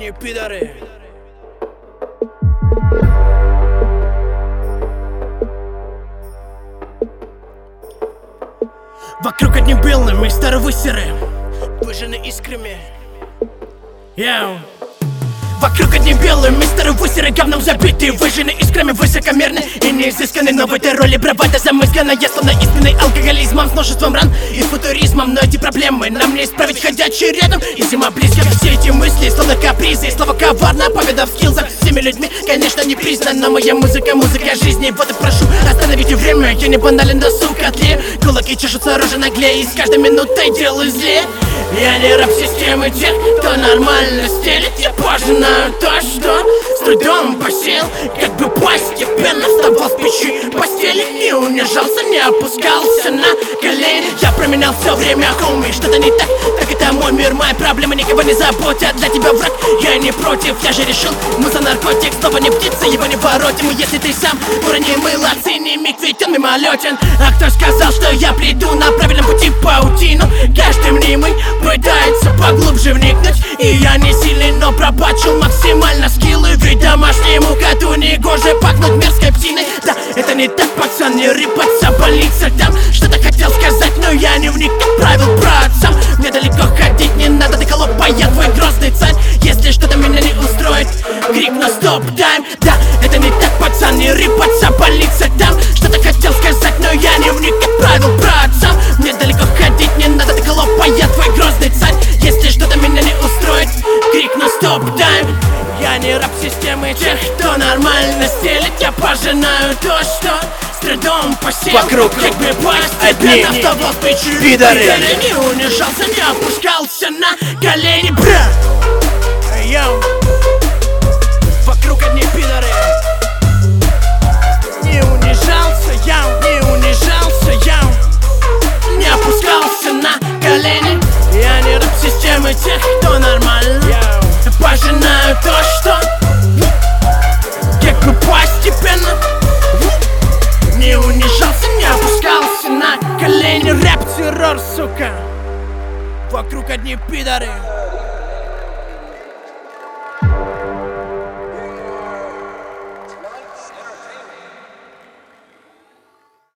одни пидоры. Вокруг одни белые, мы старовысеры, выжжены искрами. Вокруг одни белые, мистеры высеры, говном забитые, выжжены искрами, высокомерны и неизысканны. Но в этой роли бравада замыслена, я словно истинный алкоголизмом, с множеством ран и футуризмом. Но эти проблемы нам не исправить, ходячие рядом, и зима близко. Все эти мысли, словно капризы, и слова коварна, победа в скиллзах. Всеми людьми, конечно, не признана моя музыка, музыка жизни. Вот и прошу, остановите время, я не банален, да сука тлею. Кулаки чешутся, рожа наглее, и с каждой минутой делаю злее. Я не раб системы тех, кто нормально стелит. Я позже знаю то, что с трудом посел. Как бы постепенно вставал с печи постели, не унижался, не опускался на колени. Я променял все время, хоми, что-то не так. Так это мой мир, мои проблемы никого не заботят. Для тебя враг, я не против, я же решил. Муза наркотик, снова не птица, его не воротим. И если ты сам урони мыло, оцени миг, ведь он мимолетен. А кто сказал, что я приду на правильном пути паутину? Каждый мнимый пытается поглубже вникнуть. И я не сильный, но пробачил максимально скиллы. Ведь домашнему коту негоже пахнуть мерзкой псиной. Да, это не так, пацан, не рыпаться, больница там. Что-то хотел сказать, но я не вник, как правил, брат, сам. Мне далеко ходить не надо, ты холопа, я твой грозный царь. Если что-то меня не устроит, крикну стоп, тайм. Да, это не так, пацан, не рыпаться, больница там. Что-то хотел сказать, но я не вник, как правил, брат, сам. Мне далеко ходить не надо, ты холопа, я твой грозный царь. Если что-то меня не устроит, крикну стоп, тайм. Я не раб системы тех, кто нормально стелит. Я пожинаю то, что с трудом посел. Вокруг как бы одни вставал с печи пидоры. Не унижался, не опускался на колени. Бра! Йоу. Вокруг одни пидоры. Не унижался, я не унижался, я не опускался на колени. Я не раб системы тех, кто нормально. Пожинаю то, что как бы постепенно не унижался, не опускался на колени. Рэп-террор, сука. Вокруг одни пидоры.